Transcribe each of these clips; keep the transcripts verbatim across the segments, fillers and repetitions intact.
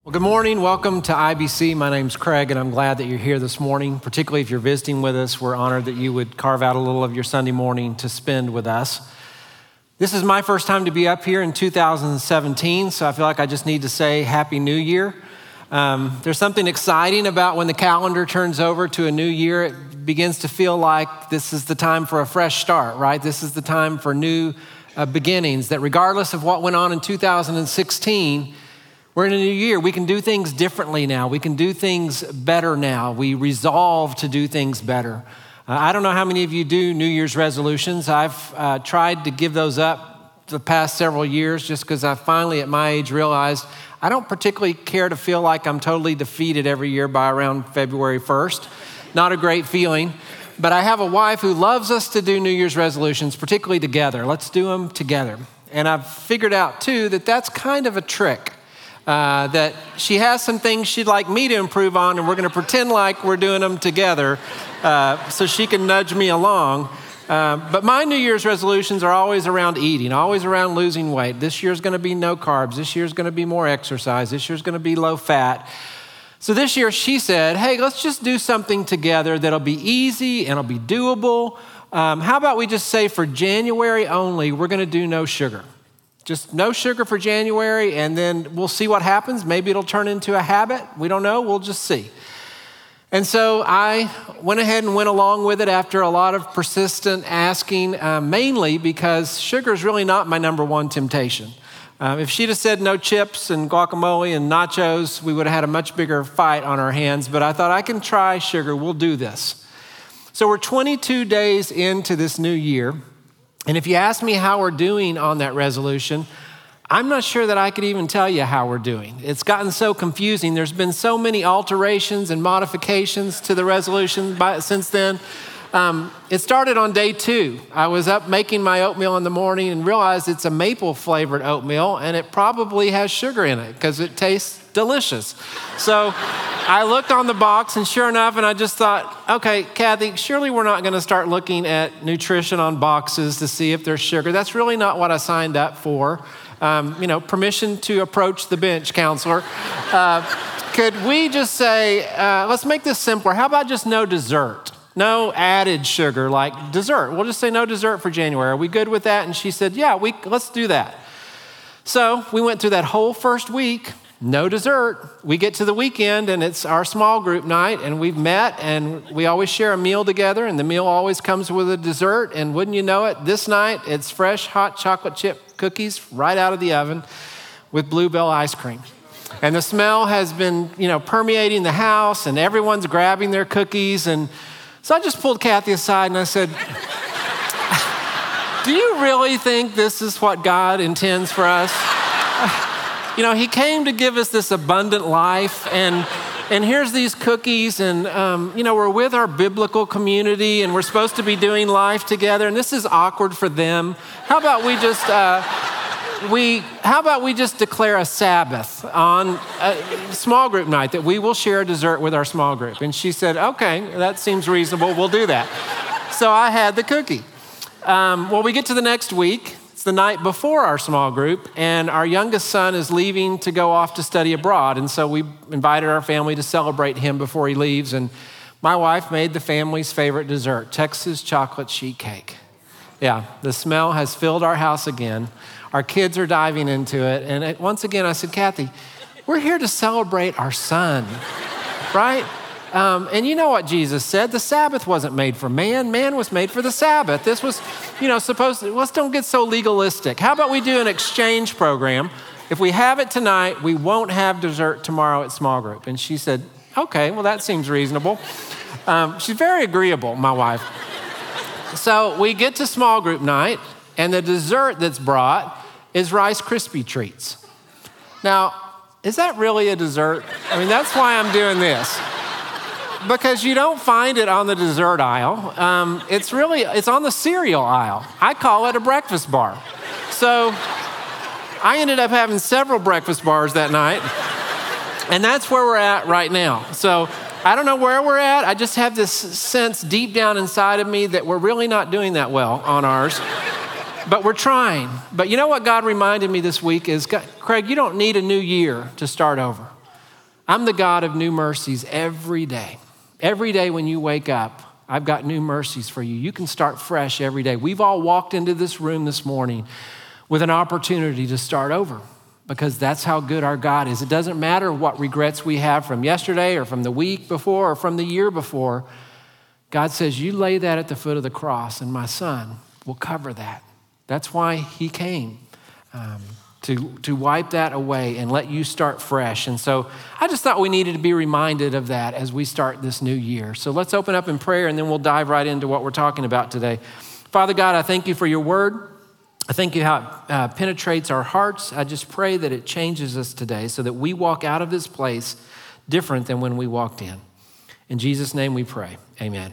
Well, good morning. Welcome to I B C. My name's Craig, and I'm glad that you're here this morning, particularly if you're visiting with us. We're honored that you would carve out a little of your Sunday morning to spend with us. This is my first time to be up here in two thousand seventeen, so I feel like I just need to say Happy New Year. Um, there's something exciting about when the calendar turns over to a new year. It begins to feel like this is the time for a fresh start, right? This is the time for new uh, beginnings, that regardless of what went on in two thousand sixteen, we're in a new year. We can do things differently now. We can do things better now. We resolve to do things better. Uh, I don't know how many of you do New Year's resolutions. I've uh, tried to give those up the past several years just because I finally, at my age, realized I don't particularly care to feel like I'm totally defeated every year by around February first. Not a great feeling. But I have a wife who loves us to do New Year's resolutions, particularly together. Let's do them together. And I've figured out, too, that that's kind of a trick. Uh, that she has some things she'd like me to improve on, and we're going to pretend like we're doing them together uh, so she can nudge me along. Uh, but my New Year's resolutions are always around eating, always around losing weight. This year's going to be no carbs. This year's going to be more exercise. This year's going to be low fat. So this year she said, hey, let's just do something together that'll be easy and it'll be doable. Um, how about we just say for January only, we're going to do no sugar. Just no sugar for January, and then we'll see what happens. Maybe it'll turn into a habit. We don't know. We'll just see. And so I went ahead and went along with it after a lot of persistent asking, uh, mainly because sugar is really not my number one temptation. Uh, if she'd have said no chips and guacamole and nachos, we would have had a much bigger fight on our hands. But I thought, I can try sugar. We'll do this. So we're twenty-two days into this new year. And if you ask me how we're doing on that resolution, I'm not sure that I could even tell you how we're doing. It's gotten so confusing. There's been so many alterations and modifications to the resolution by, since then. Um, it started on day two. I was up making my oatmeal in the morning and realized it's a maple flavored oatmeal, and it probably has sugar in it because it tastes delicious. So I looked on the box, and sure enough, and I just thought, okay, Kathy, surely we're not going to start looking at nutrition on boxes to see if there's sugar. That's really not what I signed up for. Um, you know, permission to approach the bench, counselor. Uh, could we just say, uh, let's make this simpler. How about just no dessert? No added sugar, like dessert. We'll just say no dessert for January. Are we good with that? And she said, yeah, we let's do that. So we went through that whole first week, no dessert. We get to the weekend, and it's our small group night, and we've met, and we always share a meal together, and the meal always comes with a dessert. And wouldn't you know it, this night, it's fresh, hot chocolate chip cookies right out of the oven with Bluebell ice cream. And the smell has been, you know, permeating the house, and everyone's grabbing their cookies. And so I just pulled Kathy aside and I said, do you really think this is what God intends for us? You know, he came to give us this abundant life, and and here's these cookies, and, um, you know, we're with our biblical community, and we're supposed to be doing life together, and this is awkward for them. How about we just... Uh, We, how about we just declare a Sabbath on a small group night that we will share a dessert with our small group? And she said, okay, that seems reasonable. We'll do that. So I had the cookie. Um, well, we get to the next week. It's the night before our small group, and our youngest son is leaving to go off to study abroad. And so we invited our family to celebrate him before he leaves. And my wife made the family's favorite dessert, Texas chocolate sheet cake. Yeah, the smell has filled our house again. Our kids are diving into it. And it, once again, I said, Kathy, we're here to celebrate our son, right? Um, and you know what Jesus said? The Sabbath wasn't made for man. Man was made for the Sabbath. This was, you know, supposed to, let's don't get so legalistic. How about we do an exchange program? If we have it tonight, we won't have dessert tomorrow at small group. And she said, okay, well, that seems reasonable. Um, she's very agreeable, my wife. So we get to small group night, and the dessert that's brought is Rice Krispie treats. Now, is that really a dessert? I mean, that's why I'm doing this. Because you don't find it on the dessert aisle. Um, it's really, it's on the cereal aisle. I call it a breakfast bar. So I ended up having several breakfast bars that night, and that's where we're at right now. So I don't know where we're at. I just have this sense deep down inside of me that we're really not doing that well on ours. But we're trying. But you know what God reminded me this week is, Craig, you don't need a new year to start over. I'm the God of new mercies every day. Every day when you wake up, I've got new mercies for you. You can start fresh every day. We've all walked into this room this morning with an opportunity to start over because that's how good our God is. It doesn't matter what regrets we have from yesterday or from the week before or from the year before. God says, you lay that at the foot of the cross and my son will cover that. That's why he came, um, to, to wipe that away and let you start fresh. And so I just thought we needed to be reminded of that as we start this new year. So let's open up in prayer and then we'll dive right into what we're talking about today. Father God, I thank you for your word. I thank you how it uh, penetrates our hearts. I just pray that it changes us today so that we walk out of this place different than when we walked in. In Jesus' name we pray, amen.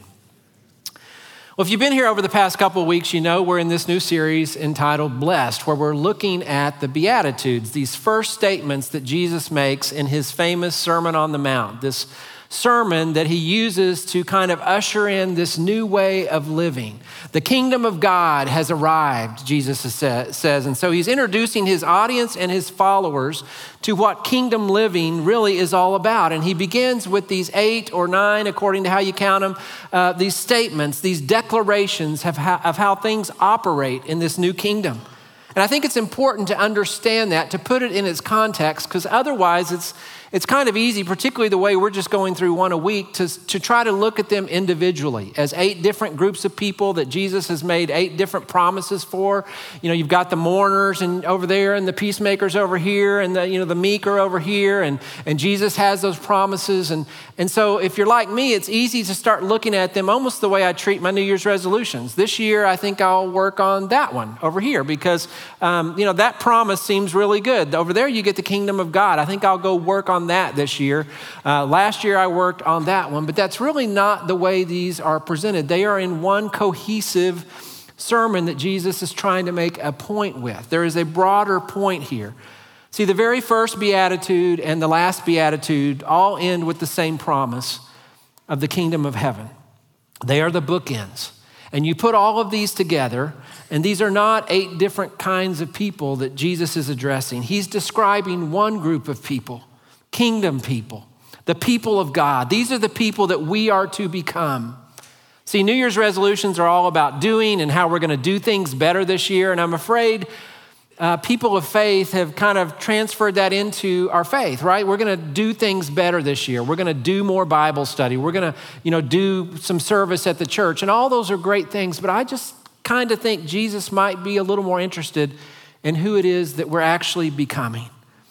Well, if you've been here over the past couple of weeks, you know we're in this new series entitled Blessed, where we're looking at the Beatitudes, these first statements that Jesus makes in his famous Sermon on the Mount, this sermon that he uses to kind of usher in this new way of living. The kingdom of God has arrived, Jesus says. And so he's introducing his audience and his followers to what kingdom living really is all about. And he begins with these eight or nine, according to how you count them, uh, these statements, these declarations of how, of how things operate in this new kingdom. And I think it's important to understand that, to put it in its context, because otherwise it's It's kind of easy, particularly the way we're just going through one a week, to, to try to look at them individually as eight different groups of people that Jesus has made eight different promises for. You know, you've got the mourners and over there and the peacemakers over here and the, you know, the meek are over here and, and Jesus has those promises. And, and so if you're like me, it's easy to start looking at them almost the way I treat my New Year's resolutions. This year, I think I'll work on that one over here because, um, you know, that promise seems really good. Over there, you get the kingdom of God. I think I'll go work on that this year. Uh, last year I worked on that one, but that's really not the way these are presented. They are in one cohesive sermon that Jesus is trying to make a point with. There is a broader point here. See, the very first beatitude and the last beatitude all end with the same promise of the kingdom of heaven. They are the bookends. And you put all of these together, and these are not eight different kinds of people that Jesus is addressing. He's describing one group of people. Kingdom people, the people of God. These are the people that we are to become. See, New Year's resolutions are all about doing and how we're going to do things better this year. And I'm afraid uh, people of faith have kind of transferred that into our faith, right? We're going to do things better this year. We're going to do more Bible study. We're going to, you know, do some service at the church. And all those are great things. But I just kind of think Jesus might be a little more interested in who it is that we're actually becoming.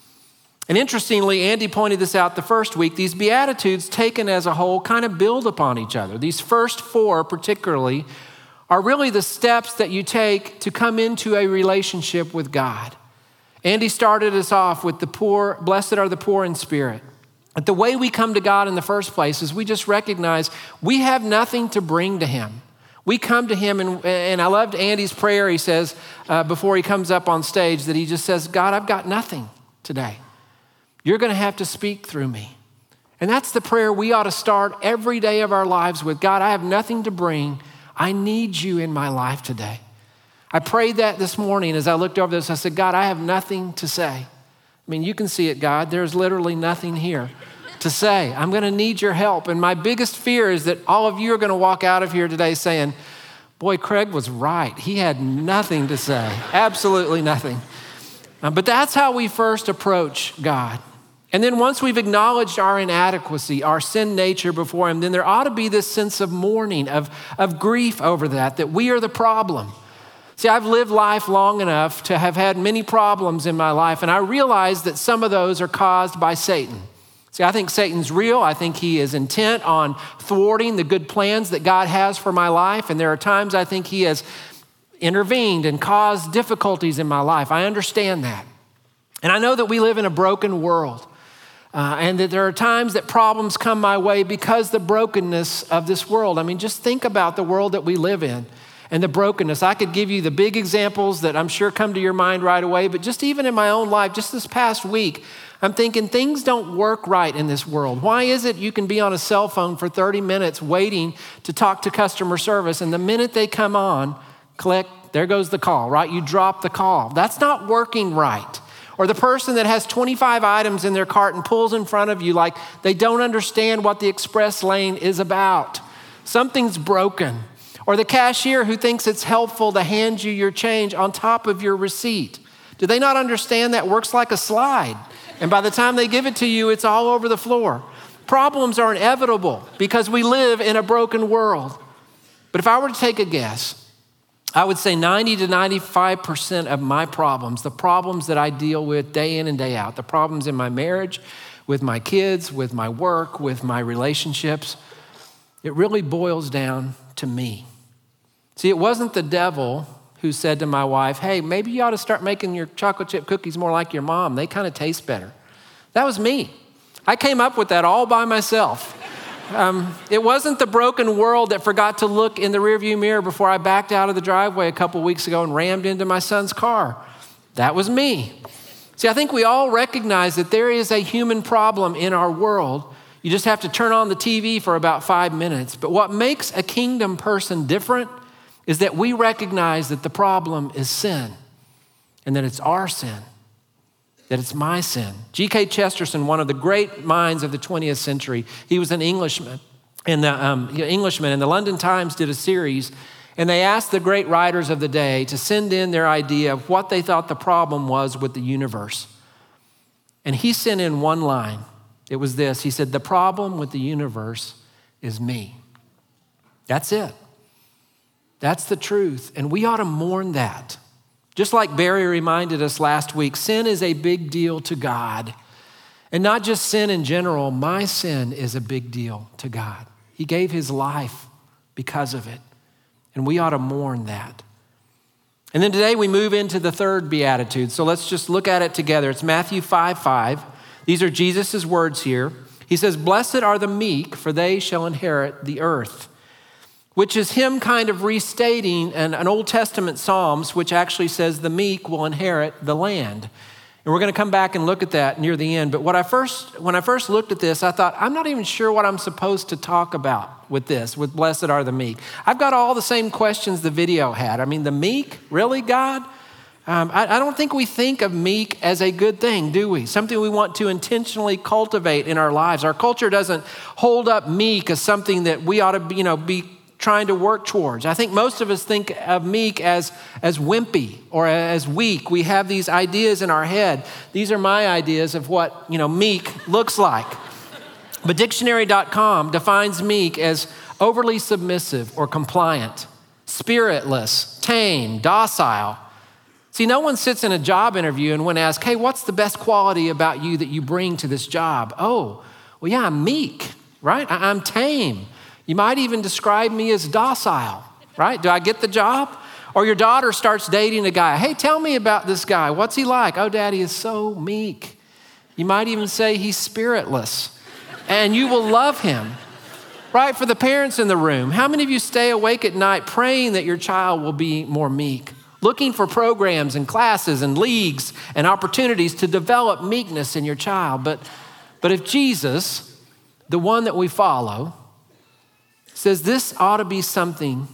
And interestingly, Andy pointed this out the first week, these Beatitudes taken as a whole kind of build upon each other. These first four particularly are really the steps that you take to come into a relationship with God. Andy started us off with the poor, blessed are the poor in spirit. But the way we come to God in the first place is we just recognize we have nothing to bring to him. We come to him, and, and I loved Andy's prayer. He says, uh, before he comes up on stage, that he just says, God, I've got nothing today. You're going to have to speak through me. And that's the prayer we ought to start every day of our lives with. God, I have nothing to bring. I need you in my life today. I prayed that this morning as I looked over this. I said, God, I have nothing to say. I mean, you can see it, God. There's literally nothing here to say. I'm going to need your help. And my biggest fear is that all of you are going to walk out of here today saying, boy, Craig was right. He had nothing to say. Absolutely nothing. Uh, but that's how we first approach God. And then once we've acknowledged our inadequacy, our sin nature before him, then there ought to be this sense of mourning, of, of grief over that, that we are the problem. See, I've lived life long enough to have had many problems in my life, and I realize that some of those are caused by Satan. See, I think Satan's real. I think he is intent on thwarting the good plans that God has for my life, and there are times I think he has intervened and caused difficulties in my life. I understand that. And I know that we live in a broken world. Uh, and that there are times that problems come my way because the brokenness of this world. I mean, just think about the world that we live in and the brokenness. I could give you the big examples that I'm sure come to your mind right away, but just even in my own life, just this past week, I'm thinking things don't work right in this world. Why is it you can be on a cell phone for thirty minutes waiting to talk to customer service, and the minute they come on, click, there goes the call, right? You drop the call. That's not working right. Or the person that has twenty-five items in their cart and pulls in front of you like they don't understand what the express lane is about. Something's broken. Or the cashier who thinks it's helpful to hand you your change on top of your receipt. Do they not understand that works like a slide? And by the time they give it to you, it's all over the floor. Problems are inevitable because we live in a broken world. But if I were to take a guess, I would say ninety to ninety-five percent of my problems, the problems that I deal with day in and day out, the problems in my marriage, with my kids, with my work, with my relationships, it really boils down to me. See, it wasn't the devil who said to my wife, hey, maybe you ought to start making your chocolate chip cookies more like your mom. They kind of taste better. That was me. I came up with that all by myself. Um, it wasn't the broken world that forgot to look in the rearview mirror before I backed out of the driveway a couple weeks ago and rammed into my son's car. That was me. See, I think we all recognize that there is a human problem in our world. You just have to turn on the T V for about five minutes. But what makes a kingdom person different is that we recognize that the problem is sin and that it's our sin, that it's my sin. G K Chesterton, one of the great minds of the twentieth century, he was an Englishman. And the um, Englishman, and the London Times did a series, and they asked the great writers of the day to send in their idea of what they thought the problem was with the universe. And he sent in one line. It was this. He said, the problem with the universe is me. That's it. That's the truth. And we ought to mourn that. Just like Barry reminded us last week, sin is a big deal to God. And not just sin in general, my sin is a big deal to God. He gave his life because of it. And we ought to mourn that. And then today we move into the third beatitude. So let's just look at it together. It's Matthew five five. These are Jesus' words here. He says, blessed are the meek, for they shall inherit the earth. Which is him kind of restating an, an Old Testament Psalms, which actually says the meek will inherit the land. And we're going to come back and look at that near the end. But what I first, when I first looked at this, I thought, I'm not even sure what I'm supposed to talk about with this, with blessed are the meek. I've got all the same questions the video had. I mean, the meek, really, God? Um, I, I don't think we think of meek as a good thing, do we? Something we want to intentionally cultivate in our lives. Our culture doesn't hold up meek as something that we ought to be, you know, be trying to work towards. I think most of us think of meek as, as wimpy or as weak. We have these ideas in our head. These are my ideas of what, you know, meek looks like. But dictionary dot com defines meek as overly submissive or compliant, spiritless, tame, docile. See, no one sits in a job interview and when asked, hey, what's the best quality about you that you bring to this job? Oh, well, yeah, I'm meek, right? I'm tame. You might even describe me as docile, right? Do I get the job? Or your daughter starts dating a guy. Hey, tell me about this guy. What's he like? Oh, daddy is so meek. You might even say he's spiritless. And you will love him, right? For the parents in the room, how many of you stay awake at night praying that your child will be more meek? Looking for programs and classes and leagues and opportunities to develop meekness in your child. But, but if Jesus, the one that we follow, says this ought to be something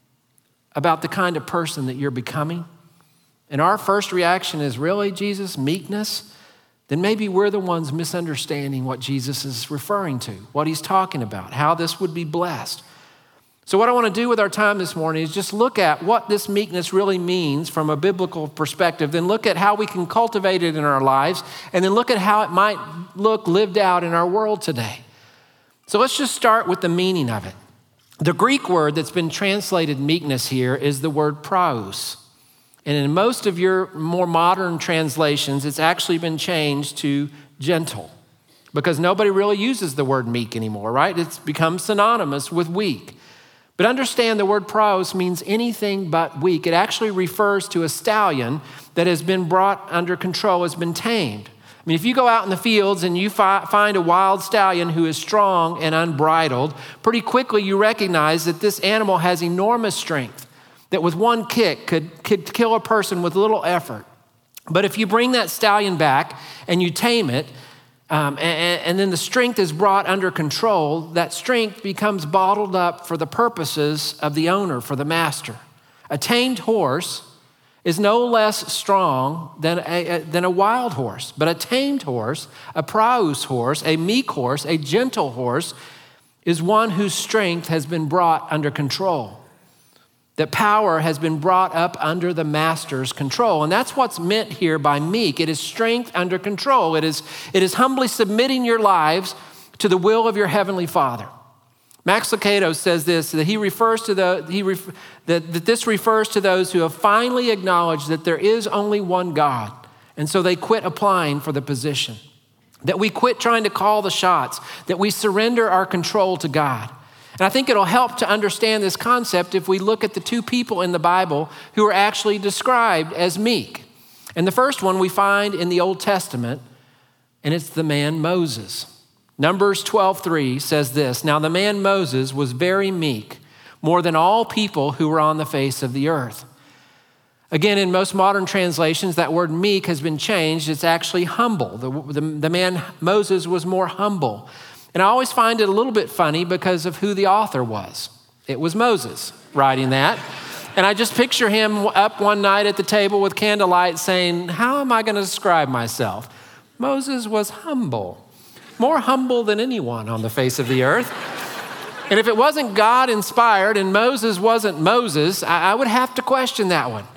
about the kind of person that you're becoming, and our first reaction is, really, Jesus, meekness? Then maybe we're the ones misunderstanding what Jesus is referring to, what he's talking about, how this would be blessed. So what I want to do with our time this morning is just look at what this meekness really means from a biblical perspective, then look at how we can cultivate it in our lives, and then look at how it might look lived out in our world today. So let's just start with the meaning of it. The Greek word that's been translated meekness here is the word praus. And in most of your more modern translations, it's actually been changed to gentle because nobody really uses the word meek anymore, right? It's become synonymous with weak. But understand the word praus means anything but weak. It actually refers to a stallion that has been brought under control, has been tamed. I mean, if you go out in the fields and you fi- find a wild stallion who is strong and unbridled, pretty quickly you recognize that this animal has enormous strength, that with one kick could, could kill a person with little effort. But if you bring that stallion back and you tame it, um, and, and then the strength is brought under control, that strength becomes bottled up for the purposes of the owner, for the master. A tamed horse is no less strong than a, than a wild horse, but a tamed horse, a praus horse, a meek horse, a gentle horse, is one whose strength has been brought under control. That power has been brought up under the master's control. And that's what's meant here by meek. It is strength under control. It is, it is humbly submitting your lives to the will of your heavenly Father. Max Lucado says this, that he refers to the, he ref, that, that this refers to those who have finally acknowledged that there is only one God. And so they quit applying for the position. That we quit trying to call the shots, that we surrender our control to God. And I think it'll help to understand this concept if we look at the two people in the Bible who are actually described as meek. And the first one we find in the Old Testament, and it's the man Moses. Numbers twelve three says this, "Now the man Moses was very meek, more than all people who were on the face of the earth." Again, in most modern translations, that word meek has been changed. It's actually humble. The, the, the man Moses was more humble. And I always find it a little bit funny because of who the author was. It was Moses writing that. And I just picture him up one night at the table with candlelight saying, how am I going to describe myself? Moses was humble, more humble than anyone on the face of the earth. And if it wasn't God inspired and Moses wasn't Moses, I, I would have to question that one.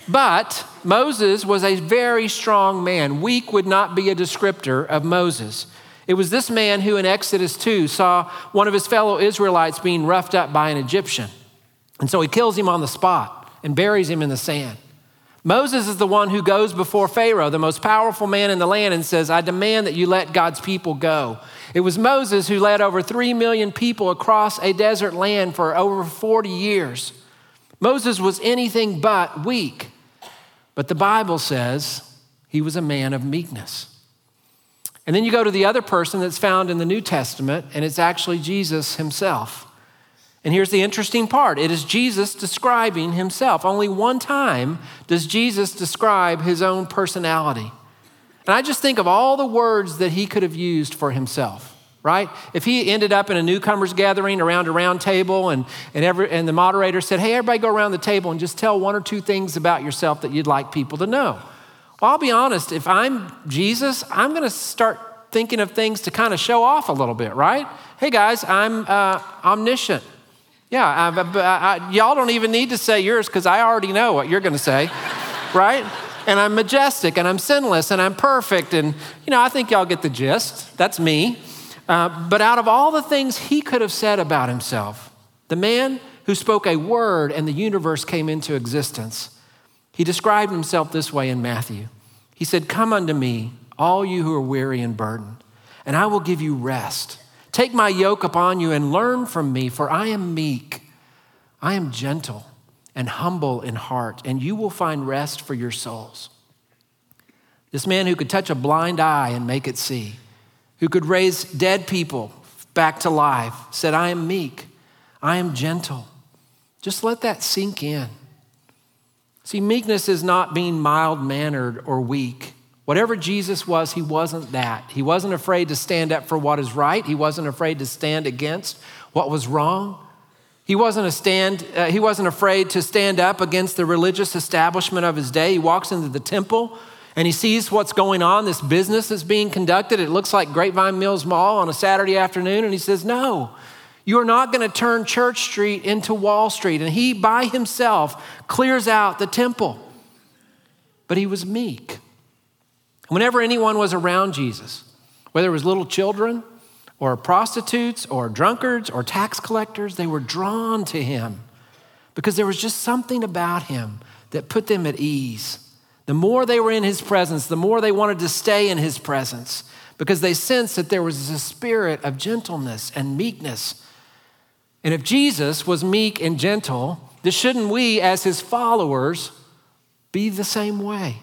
But Moses was a very strong man. Weak would not be a descriptor of Moses. It was this man who in Exodus two saw one of his fellow Israelites being roughed up by an Egyptian. And so he kills him on the spot and buries him in the sand. Moses is the one who goes before Pharaoh, the most powerful man in the land, and says, I demand that you let God's people go. It was Moses who led over three million people across a desert land for over forty years. Moses was anything but weak. But the Bible says he was a man of meekness. And then you go to the other person that's found in the New Testament, and it's actually Jesus himself. And here's the interesting part. It is Jesus describing himself. Only one time does Jesus describe his own personality. And I just think of all the words that he could have used for himself, right? If he ended up in a newcomers gathering around a round table and, and, every, and the moderator said, hey, everybody go around the table and just tell one or two things about yourself that you'd like people to know. Well, I'll be honest, if I'm Jesus, I'm going to start thinking of things to kind of show off a little bit, right? Hey guys, I'm uh, omniscient. Yeah, I, I, I, y'all don't even need to say yours because I already know what you're going to say, right? And I'm majestic and I'm sinless and I'm perfect. And, you know, I think y'all get the gist. That's me. Uh, but out of all the things he could have said about himself, the man who spoke a word and the universe came into existence, he described himself this way in Matthew. He said, come unto me, all you who are weary and burdened, and I will give you rest. Take my yoke upon you and learn from me, for I am meek. I am gentle and humble in heart, and you will find rest for your souls. This man who could touch a blind eye and make it see, who could raise dead people back to life, said, I am meek. I am gentle. Just let that sink in. See, meekness is not being mild-mannered or weak. Whatever Jesus was, he wasn't that. He wasn't afraid to stand up for what is right. He wasn't afraid to stand against what was wrong. He wasn't a stand. Uh, he wasn't afraid to stand up against the religious establishment of his day. He walks into the temple and he sees what's going on, this business that's being conducted. It looks like Grapevine Mills Mall on a Saturday afternoon. And he says, no, you are not going to turn Church Street into Wall Street. And he, by himself, clears out the temple. But he was meek. Whenever anyone was around Jesus, whether it was little children or prostitutes or drunkards or tax collectors, they were drawn to him because there was just something about him that put them at ease. The more they were in his presence, the more they wanted to stay in his presence because they sensed that there was a spirit of gentleness and meekness. And if Jesus was meek and gentle, then shouldn't we as his followers be the same way?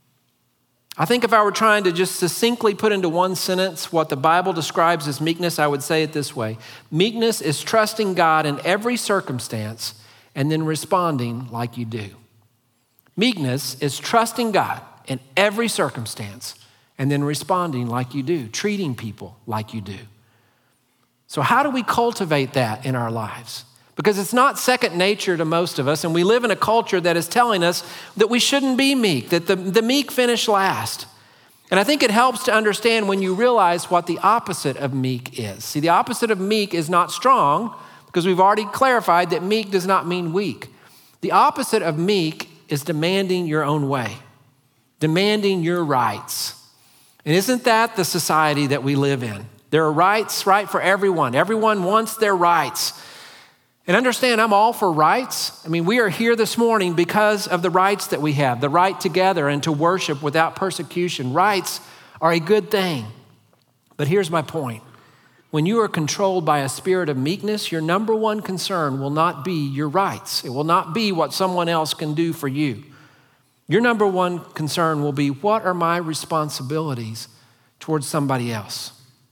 I think if I were trying to just succinctly put into one sentence what the Bible describes as meekness, I would say it this way. Meekness is trusting God in every circumstance and then responding like you do. Meekness is trusting God in every circumstance and then responding like you do, treating people like you do. So how do we cultivate that in our lives? because it's not second nature to most of us, and we live in a culture that is telling us that we shouldn't be meek, that the, the meek finish last. And I think it helps to understand when you realize what the opposite of meek is. See, the opposite of meek is not strong, because we've already clarified that meek does not mean weak. The opposite of meek is demanding your own way, demanding your rights. And isn't that the society that we live in? There are rights, right, for everyone. Everyone wants their rights. And understand, I'm all for rights. I mean, we are here this morning because of the rights that we have, the right to gather and to worship without persecution. Rights are a good thing. But here's my point. When you are controlled by a spirit of meekness, your number one concern will not be your rights. It will not be what someone else can do for you. Your number one concern will be, what are my responsibilities towards somebody else?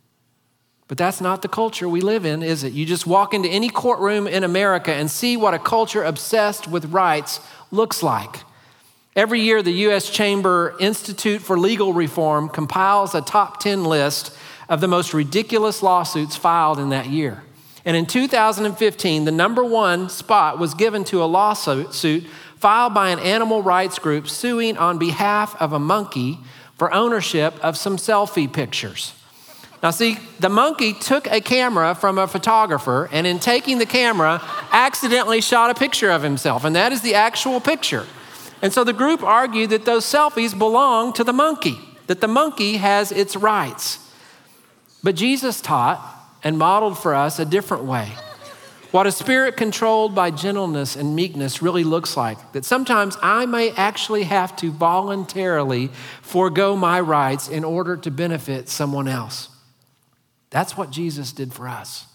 But that's not the culture we live in, is it? You just walk into any courtroom in America and see what a culture obsessed with rights looks like. Every year, the U S Chamber Institute for Legal Reform compiles a top ten list of the most ridiculous lawsuits filed in that year. And in two thousand fifteen, the number one spot was given to a lawsuit filed by an animal rights group suing on behalf of a monkey for ownership of some selfie pictures. Now see, the monkey took a camera from a photographer, and in taking the camera, accidentally shot a picture of himself, and that is the actual picture. And so the group argued that those selfies belong to the monkey, that the monkey has its rights. But Jesus taught and modeled for us a different way. What a spirit controlled by gentleness and meekness really looks like. That sometimes I may actually have to voluntarily forego my rights in order to benefit someone else. That's what Jesus did for us.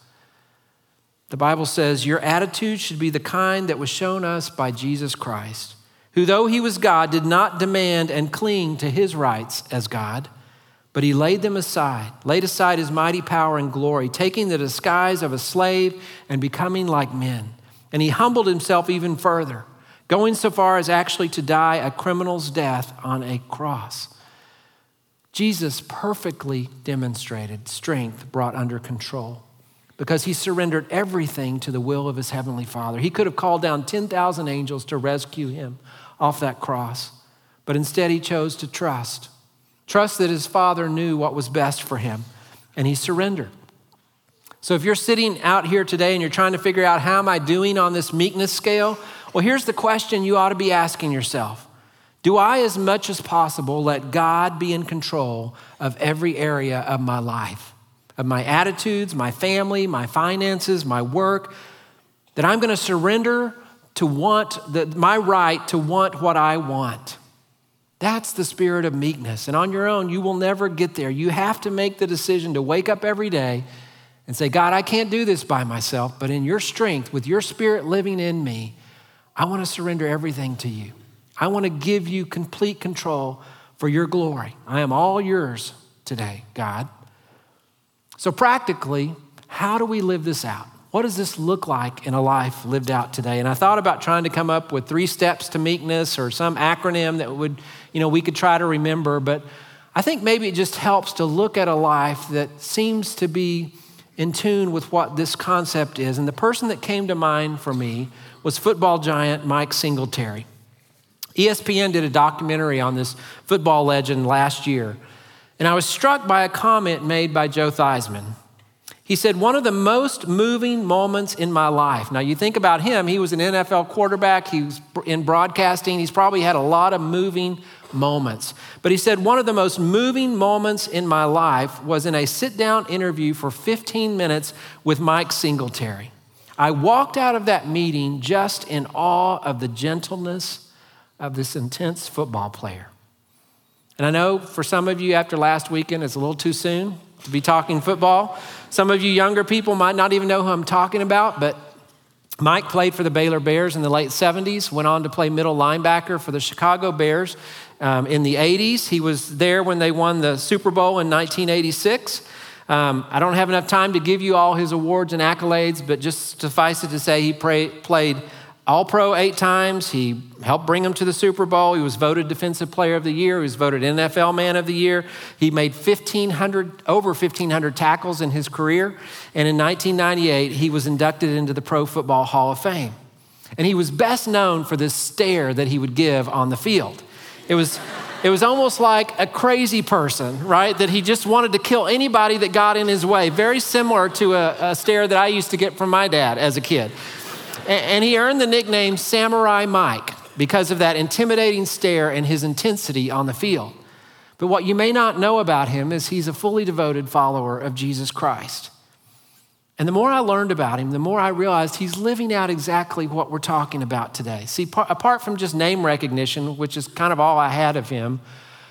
The Bible says your attitude should be the kind that was shown us by Jesus Christ, who though he was God, did not demand and cling to his rights as God, but he laid them aside, laid aside his mighty power and glory, taking the disguise of a slave and becoming like men. And he humbled himself even further, going so far as actually to die a criminal's death on a cross. Jesus perfectly demonstrated strength brought under control because he surrendered everything to the will of his heavenly Father. He could have called down ten thousand angels to rescue him off that cross, but instead he chose to trust. Trust that his Father knew what was best for him, and he surrendered. So if you're sitting out here today and you're trying to figure out how am I doing on this meekness scale, well, here's the question you ought to be asking yourself. Do I, as much as possible, let God be in control of every area of my life, of my attitudes, my family, my finances, my work, that I'm going to surrender to want, the, my right to want what I want? That's the spirit of meekness. And on your own, you will never get there. You have to make the decision to wake up every day and say, God, I can't do this by myself, but in your strength, with your spirit living in me, I want to surrender everything to you. I want to give you complete control for your glory. I am all yours today, God. So practically, how do we live this out? What does this look like in a life lived out today? And I thought about trying to come up with three steps to meekness or some acronym that would, you know, we could try to remember. But I think maybe it just helps to look at a life that seems to be in tune with what this concept is. And the person that came to mind for me was football giant Mike Singletary. E S P N did a documentary on this football legend last year. And I was struck by a comment made by Joe Theismann. He said, one of the most moving moments in my life. Now you think about him, he was an N F L quarterback, he was in broadcasting, he's probably had a lot of moving moments. But he said, one of the most moving moments in my life was in a sit-down interview for fifteen minutes with Mike Singletary. I walked out of that meeting just in awe of the gentleness of this intense football player. And I know for some of you after last weekend, it's a little too soon to be talking football. Some of you younger people might not even know who I'm talking about, but Mike played for the Baylor Bears in the late seventies, went on to play middle linebacker for the Chicago Bears um, in the eighties. He was there when they won the Super Bowl in nineteen eighty-six. Um, I don't have enough time to give you all his awards and accolades, but just suffice it to say he pray, played All-Pro eight times. He helped bring them to the Super Bowl. He was voted Defensive Player of the Year. He was voted N F L Man of the Year. He made fifteen hundred, over fifteen hundred tackles in his career. And in nineteen ninety-eight, he was inducted into the Pro Football Hall of Fame. And he was best known for this stare that he would give on the field. It was, it was almost like a crazy person, right? That he just wanted to kill anybody that got in his way. Very similar to a, a stare that I used to get from my dad as a kid. And, and he earned the nickname Samurai Mike because of that intimidating stare and his intensity on the field. But what you may not know about him is he's a fully devoted follower of Jesus Christ. And the more I learned about him, the more I realized he's living out exactly what we're talking about today. See, par- apart from just name recognition, which is kind of all I had of him,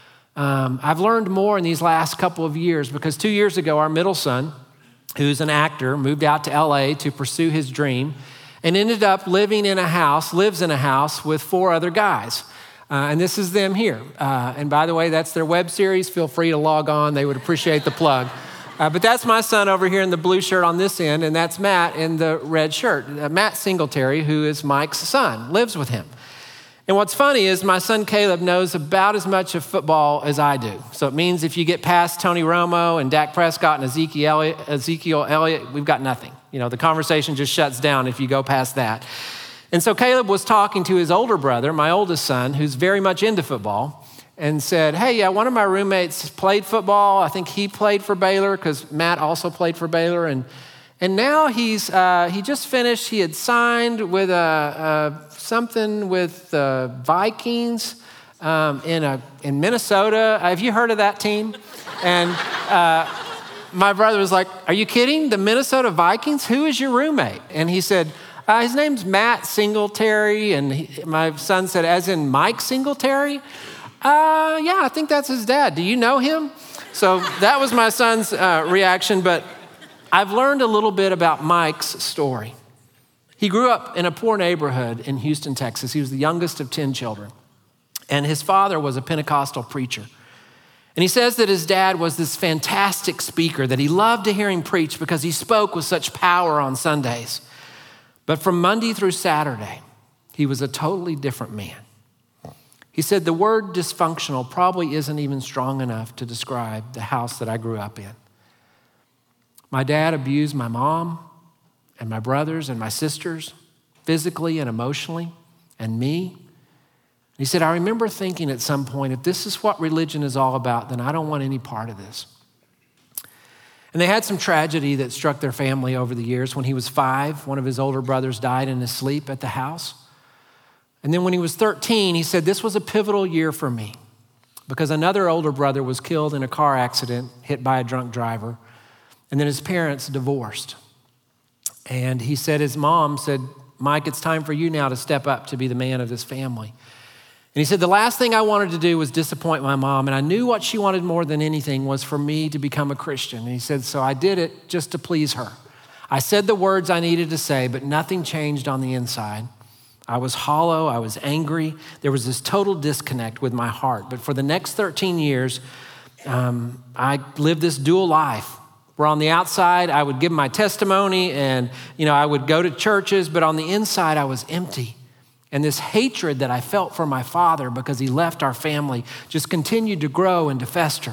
um, I've learned more in these last couple of years because two years ago, our middle son, who's an actor, moved out to L A to pursue his dream and ended up living in a house, lives in a house with four other guys. Uh, and this is them here. Uh, and by the way, that's their web series. Feel free to log on. They would appreciate the plug. Uh, but that's my son over here in the blue shirt on this end, and that's Matt in the red shirt. Uh, Matt Singletary, who is Mike's son, lives with him. And what's funny is my son Caleb knows about as much of football as I do. So it means if you get past Tony Romo and Dak Prescott and Ezekiel Elliott, Ezekiel Elliott, we've got nothing. You know, the conversation just shuts down if you go past that. And so Caleb was talking to his older brother, my oldest son, who's very much into football, and said, hey, yeah, one of my roommates played football. I think he played for Baylor because Matt also played for Baylor. And and now he's uh, he just finished, he had signed with a, a something with the Vikings um, in a in Minnesota. Have you heard of that team? And uh, my brother was like, are you kidding? The Minnesota Vikings? Who is your roommate? And he said, uh, his name's Matt Singletary. And he, my son said, as in Mike Singletary? Uh, yeah, I think that's his dad. Do you know him? So that was my son's uh, reaction, but I've learned a little bit about Mike's story. He grew up in a poor neighborhood in Houston, Texas. He was the youngest of ten children, and his father was a Pentecostal preacher. And he says that his dad was this fantastic speaker, that he loved to hear him preach because he spoke with such power on Sundays. But from Monday through Saturday, he was a totally different man. He said the word dysfunctional probably isn't even strong enough to describe the house that I grew up in. My dad abused my mom and my brothers and my sisters physically and emotionally, and me. He said, I remember thinking at some point, if this is what religion is all about, then I don't want any part of this. And they had some tragedy that struck their family over the years. When he was five, one of his older brothers died in his sleep at the house. And then when he was thirteen, he said, this was a pivotal year for me because another older brother was killed in a car accident, hit by a drunk driver. And then his parents divorced. And he said, his mom said, Mike, it's time for you now to step up to be the man of this family. And he said, the last thing I wanted to do was disappoint my mom. And I knew what she wanted more than anything was for me to become a Christian. And he said, so I did it just to please her. I said the words I needed to say, but nothing changed on the inside. I was hollow, I was angry. There was this total disconnect with my heart. But for the next thirteen years, um, I lived this dual life. Where on the outside, I would give my testimony and, you know, I would go to churches, but on the inside, I was empty. And this hatred that I felt for my father because he left our family just continued to grow and to fester.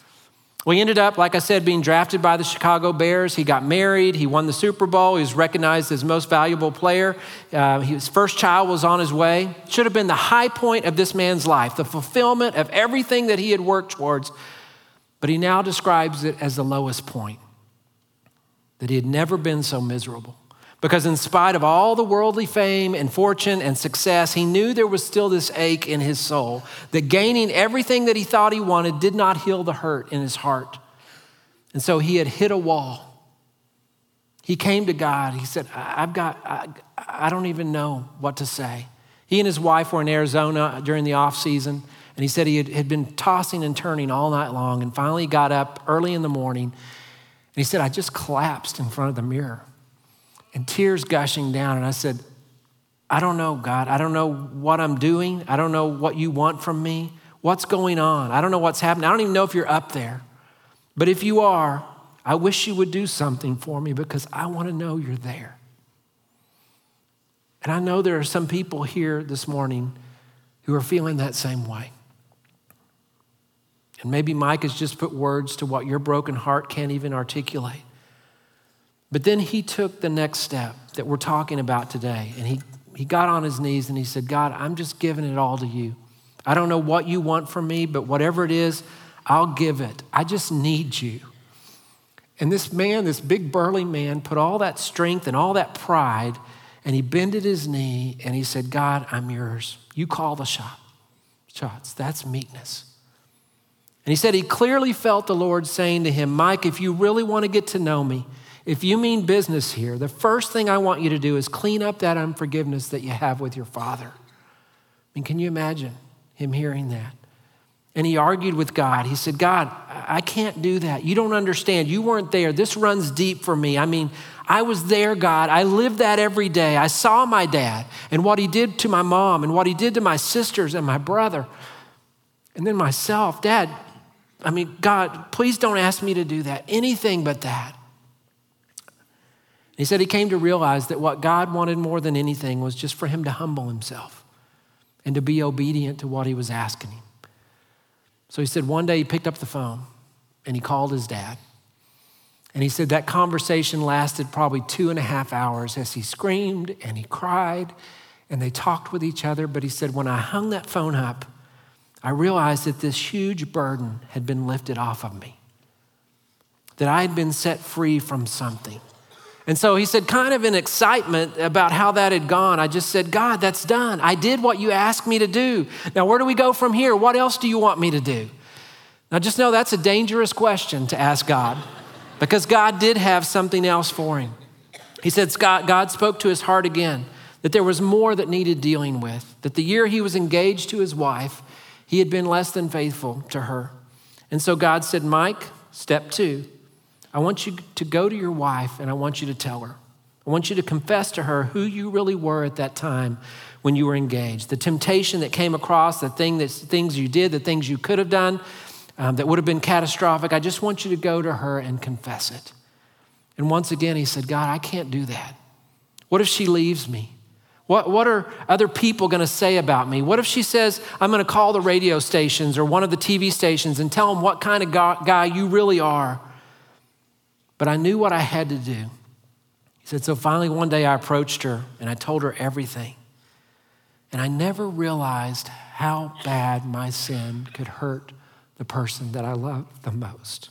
We ended up, like I said, being drafted by the Chicago Bears. He got married. He won the Super Bowl. He was recognized as most valuable player. Uh, his first child was on his way. Should have been the high point of this man's life, the fulfillment of everything that he had worked towards. But he now describes it as the lowest point, that he had never been so miserable. Because in spite of all the worldly fame and fortune and success, he knew there was still this ache in his soul, that gaining everything that he thought he wanted did not heal the hurt in his heart. And so he had hit a wall. He came to God. He said, I've got, I, I don't even know what to say. He and his wife were in Arizona during the off season. And he said he had, had been tossing and turning all night long and finally got up early in the morning. And he said, I just collapsed in front of the mirror and tears gushing down. And I said, I don't know, God. I don't know what I'm doing. I don't know what you want from me. What's going on? I don't know what's happening. I don't even know if you're up there. But if you are, I wish you would do something for me because I want to know you're there. And I know there are some people here this morning who are feeling that same way. And maybe Mike has just put words to what your broken heart can't even articulate. But then he took the next step that we're talking about today. And he, he got on his knees and he said, God, I'm just giving it all to you. I don't know what you want from me, but whatever it is, I'll give it. I just need you. And this man, this big burly man, put all that strength and all that pride, and he bended his knee and he said, God, I'm yours. You call the shot. shots. That's meekness. And he said he clearly felt the Lord saying to him, Mike, if you really want to get to know me, if you mean business here, the first thing I want you to do is clean up that unforgiveness that you have with your father. I mean, can you imagine him hearing that? And he argued with God. He said, God, I can't do that. You don't understand. You weren't there. This runs deep for me. I mean, I was there, God. I lived that every day. I saw my dad and what he did to my mom and what he did to my sisters and my brother and then myself. Dad, I mean, God, please don't ask me to do that. Anything but that. He said he came to realize that what God wanted more than anything was just for him to humble himself and to be obedient to what he was asking him. So he said one day he picked up the phone and he called his dad. And he said that conversation lasted probably two and a half hours as he screamed and he cried and they talked with each other. But he said, when I hung that phone up, I realized that this huge burden had been lifted off of me, that I had been set free from something. And so he said, kind of in excitement about how that had gone, I just said, God, that's done. I did what you asked me to do. Now, where do we go from here? What else do you want me to do? Now, just know that's a dangerous question to ask God because God did have something else for him. He said, Scott, God spoke to his heart again, that there was more that needed dealing with, that the year he was engaged to his wife, he had been less than faithful to her. And so God said, Mike, step two, I want you to go to your wife and I want you to tell her. I want you to confess to her who you really were at that time when you were engaged. The temptation that came across, the thing that, things you did, the things you could have done um, that would have been catastrophic. I just want you to go to her and confess it. And once again, he said, God, I can't do that. What if she leaves me? What, what are other people going to say about me? What if she says, I'm going to call the radio stations or one of the T V stations and tell them what kind of guy you really are? But I knew what I had to do. He said, so finally one day I approached her and I told her everything. And I never realized how bad my sin could hurt the person that I loved the most.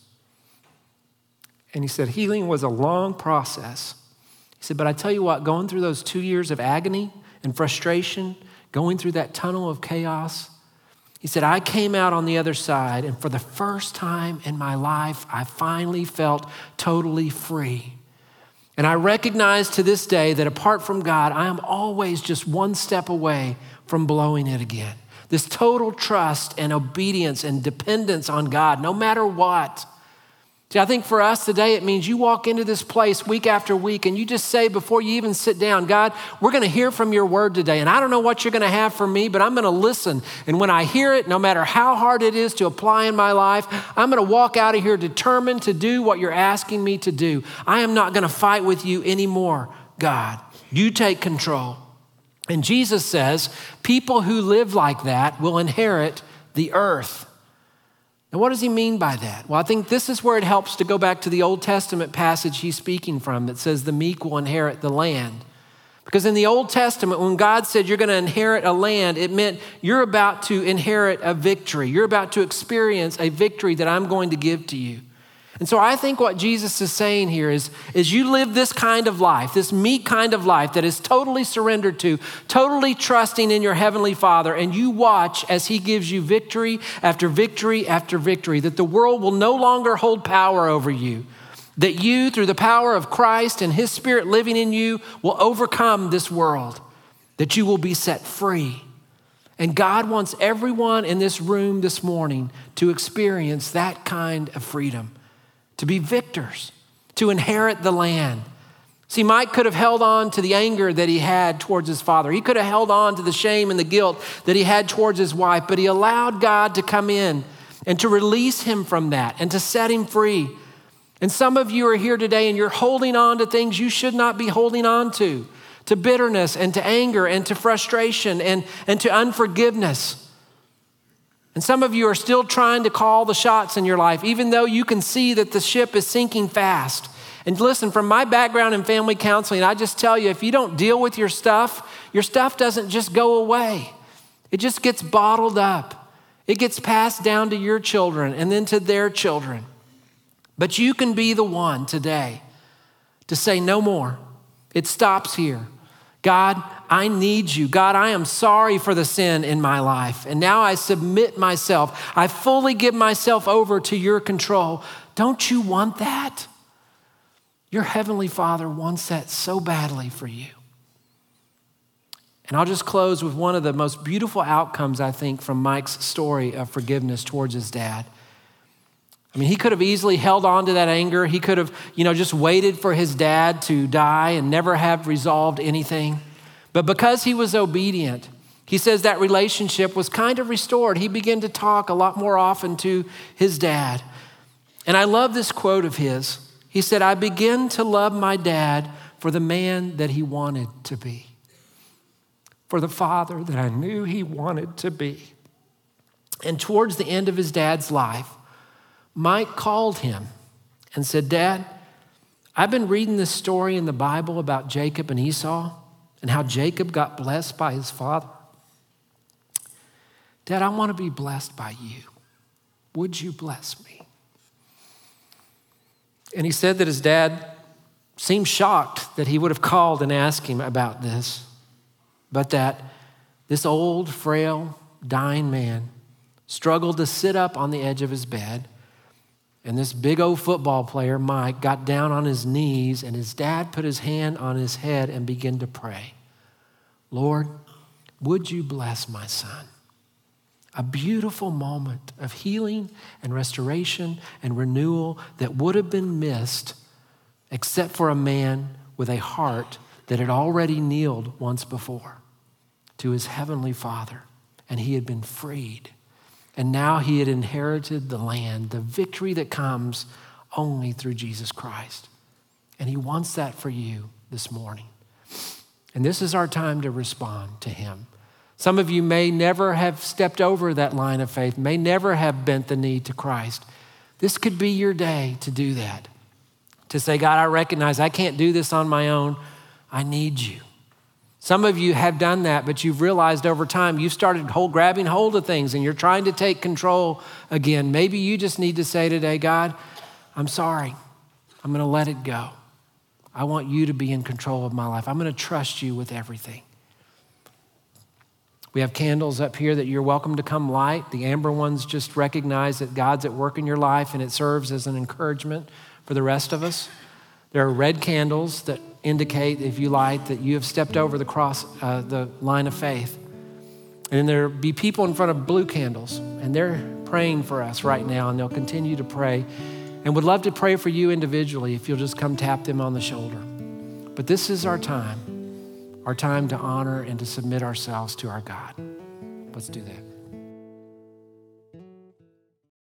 And he said, healing was a long process. He said, but I tell you what, going through those two years of agony and frustration, going through that tunnel of chaos, he said, I came out on the other side, and for the first time in my life, I finally felt totally free. And I recognize to this day that apart from God, I am always just one step away from blowing it again. This total trust and obedience and dependence on God, no matter what. See, I think for us today, it means you walk into this place week after week and you just say before you even sit down, God, we're going to hear from your word today. And I don't know what you're going to have for me, but I'm going to listen. And when I hear it, no matter how hard it is to apply in my life, I'm going to walk out of here determined to do what you're asking me to do. I am not going to fight with you anymore, God. You take control. And Jesus says, people who live like that will inherit the earth. Now, what does he mean by that? Well, I think this is where it helps to go back to the Old Testament passage he's speaking from that says the meek will inherit the land. Because in the Old Testament, when God said you're going to inherit a land, it meant you're about to inherit a victory. You're about to experience a victory that I'm going to give to you. And so I think what Jesus is saying here is, is you live this kind of life, this meek kind of life that is totally surrendered to, totally trusting in your heavenly Father, and you watch as he gives you victory after victory after victory, that the world will no longer hold power over you, that you, through the power of Christ and his Spirit living in you, will overcome this world, that you will be set free. And God wants everyone in this room this morning to experience that kind of freedom, to be victors, to inherit the land. See, Mike could have held on to the anger that he had towards his father. He could have held on to the shame and the guilt that he had towards his wife, but he allowed God to come in and to release him from that and to set him free. And some of you are here today and you're holding on to things you should not be holding on to, to bitterness and to anger and to frustration and, and to unforgiveness. And some of you are still trying to call the shots in your life, even though you can see that the ship is sinking fast. And listen, from my background in family counseling, I just tell you, if you don't deal with your stuff, your stuff doesn't just go away. It just gets bottled up. It gets passed down to your children and then to their children. But you can be the one today to say no more. It stops here. God, I need you. God, I am sorry for the sin in my life. And now I submit myself. I fully give myself over to your control. Don't you want that? Your Heavenly Father wants that so badly for you. And I'll just close with one of the most beautiful outcomes, I think, from Mike's story of forgiveness towards his dad. I mean, he could have easily held on to that anger. He could have, you know, just waited for his dad to die and never have resolved anything. But because he was obedient, he says that relationship was kind of restored. He began to talk a lot more often to his dad. And I love this quote of his. He said, I begin to love my dad for the man that he wanted to be, for the father that I knew he wanted to be. And towards the end of his dad's life, Mike called him and said, Dad, I've been reading this story in the Bible about Jacob and Esau and how Jacob got blessed by his father. Dad, I want to be blessed by you. Would you bless me? And he said that his dad seemed shocked that he would have called and asked him about this, but that this old, frail, dying man struggled to sit up on the edge of his bed. And this big old football player, Mike, got down on his knees and his dad put his hand on his head and began to pray. Lord, would you bless my son? A beautiful moment of healing and restoration and renewal that would have been missed except for a man with a heart that had already kneeled once before to his heavenly Father, and he had been freed. And now he had inherited the land, the victory that comes only through Jesus Christ. And he wants that for you this morning. And this is our time to respond to him. Some of you may never have stepped over that line of faith, may never have bent the knee to Christ. This could be your day to do that. To say, God, I recognize I can't do this on my own. I need you. Some of you have done that, but you've realized over time you've started hold, grabbing hold of things and you're trying to take control again. Maybe you just need to say today, God, I'm sorry. I'm going to let it go. I want you to be in control of my life. I'm going to trust you with everything. We have candles up here that you're welcome to come light. The amber ones just recognize that God's at work in your life and it serves as an encouragement for the rest of us. There are red candles that indicate, if you light, that you have stepped over the cross, uh, the line of faith. And there'll be people in front of blue candles, and they're praying for us right now, and they'll continue to pray, and would love to pray for you individually if you'll just come tap them on the shoulder. But this is our time, our time to honor and to submit ourselves to our God. Let's do that.